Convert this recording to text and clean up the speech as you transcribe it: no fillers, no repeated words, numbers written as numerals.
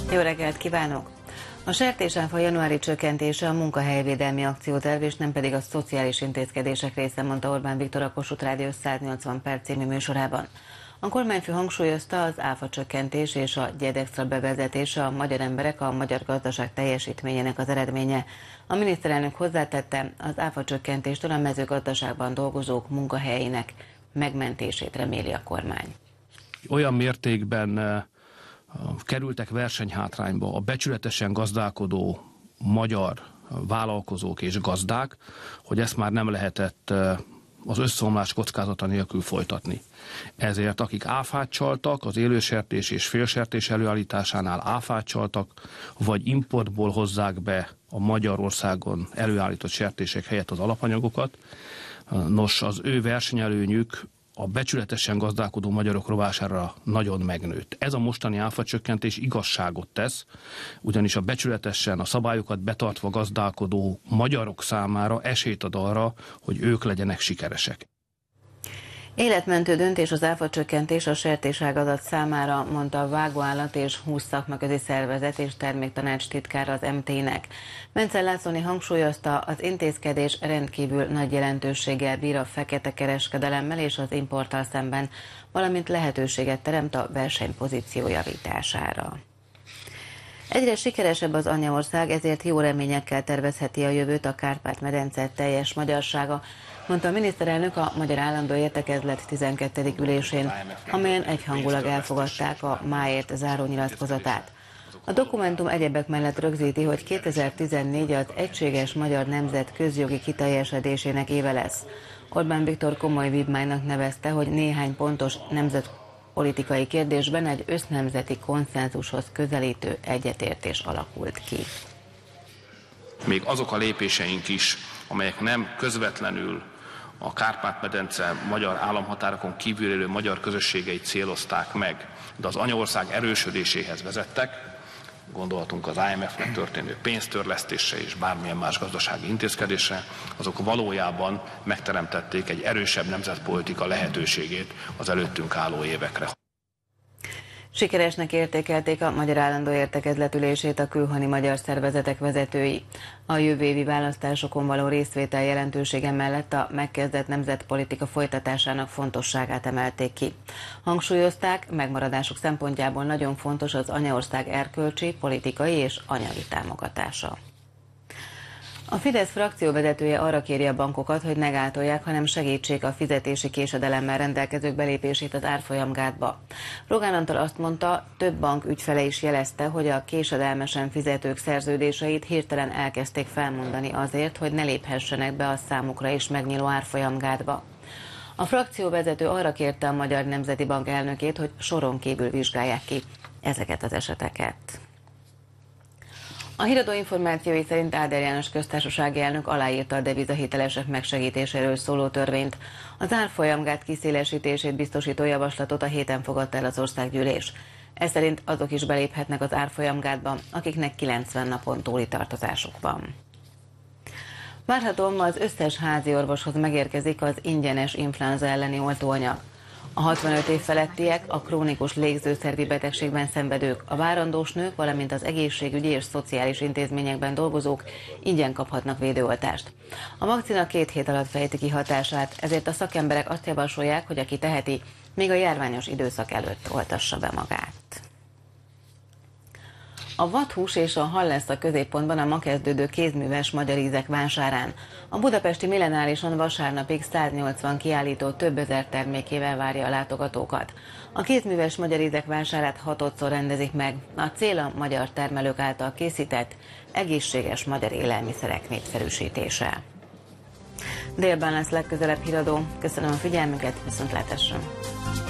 Jó reggelt kívánok! A sertésáfa januári csökkentése a munkahelyvédelmi akcióterv és nem pedig a szociális intézkedések része, mondta Orbán Viktor a Kossuth Rádió 180 perc című műsorában. A kormányfő hangsúlyozta, az áfa csökkentés és a gyedextra bevezetése a magyar emberek, a magyar gazdaság teljesítményének az eredménye. A miniszterelnök hozzátette, az áfa csökkentéstől a mezőgazdaságban dolgozók munkahelyének megmentését reméli a kormány. Olyan mértékben kerültek versenyhátrányba a becsületesen gazdálkodó magyar vállalkozók és gazdák, hogy ezt már nem lehetett az összeomlás kockázata nélkül folytatni. Ezért akik áfát csaltak, az élősertés és félsertés előállításánál áfát csaltak, vagy importból hozzák be a Magyarországon előállított sertések helyett az alapanyagokat, nos, az ő versenyelőnyük a becsületesen gazdálkodó magyarok rovására nagyon megnőtt. Ez a mostani áfacsökkentés igazságot tesz, ugyanis a becsületesen, a szabályokat betartva gazdálkodó magyarok számára esélyt ad arra, hogy ők legyenek sikeresek. Életmentő döntés az áfacsökkentés a sertéságazat számára, mondta a Vágóállat és Hús szakmaközi szervezet és terméktanács titkára az MT-nek. Menczell Lászlóné hangsúlyozta, az intézkedés rendkívül nagy jelentőséggel bír a fekete kereskedelemmel és az importtal szemben, valamint lehetőséget teremt a versenypozíció javítására. Egyre sikeresebb az anyaország, ezért jó reményekkel tervezheti a jövőt a Kárpát-medence teljes magyarsága, mondta a miniszterelnök a Magyar Állandó Értekezlet 12. ülésén, amelyen egyhangulag elfogadták a máért zárónyilatkozatát. A dokumentum egyebek mellett rögzíti, hogy 2014 az egységes magyar nemzet közjogi kiteljesedésének éve lesz. Orbán Viktor komoly vívmánynak nevezte, hogy néhány pontos nemzetpolitikai kérdésben egy össznemzeti konszenzushoz közelítő egyetértés alakult ki. Még azok a lépéseink is, amelyek nem közvetlenül a Kárpát-medence magyar államhatárokon kívül élő magyar közösségeit célozták meg, de az anyaország erősödéséhez vezettek, gondolhatunk az IMF-nek történő pénztörlesztésre és bármilyen más gazdasági intézkedésre, azok valójában megteremtették egy erősebb nemzetpolitika lehetőségét az előttünk álló évekre. Sikeresnek értékelték a Magyar Állandó Értekezlet ülését a külhoni magyar szervezetek vezetői. A jövő évi választásokon való részvétel jelentősége mellett a megkezdett nemzetpolitika folytatásának fontosságát emelték ki. Hangsúlyozták, megmaradásuk szempontjából nagyon fontos az anyaország erkölcsi, politikai és anyagi támogatása. A Fidesz frakcióvezetője arra kéri a bankokat, hogy ne gátolják, hanem segítsék a fizetési késedelemmel rendelkezők belépését az árfolyamgátba. Rogán Antal azt mondta, több bank ügyfele is jelezte, hogy a késedelmesen fizetők szerződéseit hirtelen elkezdték felmondani azért, hogy ne léphessenek be a számukra is megnyíló árfolyamgátba. A frakcióvezető arra kérte a Magyar Nemzeti Bank elnökét, hogy soron kívül vizsgálják ki ezeket az eseteket. A híradó információi szerint Áder János köztársasági elnök aláírta a devizahitelesek megsegítéséről szóló törvényt. Az árfolyamgát kiszélesítését biztosító javaslatot a héten fogadta el az országgyűlés. Ez szerint azok is beléphetnek az árfolyamgátba, akiknek 90 napon túli tartozásuk van. Várhatóan ma az összes házi orvoshoz megérkezik az ingyenes influenza elleni oltóanyag. A 65 év felettiek, a krónikus légzőszervi betegségben szenvedők, a várandós nők, valamint az egészségügyi és szociális intézményekben dolgozók ingyen kaphatnak védőoltást. A vakcina 2 hét alatt fejti ki hatását, ezért a szakemberek azt javasolják, hogy aki teheti, még a járványos időszak előtt oltassa be magát. A vadhús és a hal lesz a középpontban a ma kezdődő kézműves magyar ízek vásárán. A budapesti Millenárison vasárnapig 180 kiállító több ezer termékével várja a látogatókat. A kézműves magyar ízek vásárát 6-szor rendezik meg. A cél a magyar termelők által készített, egészséges magyar élelmiszerek népszerűsítése. Délben lesz legközelebb híradó. Köszönöm a figyelmüket, viszontlátásra!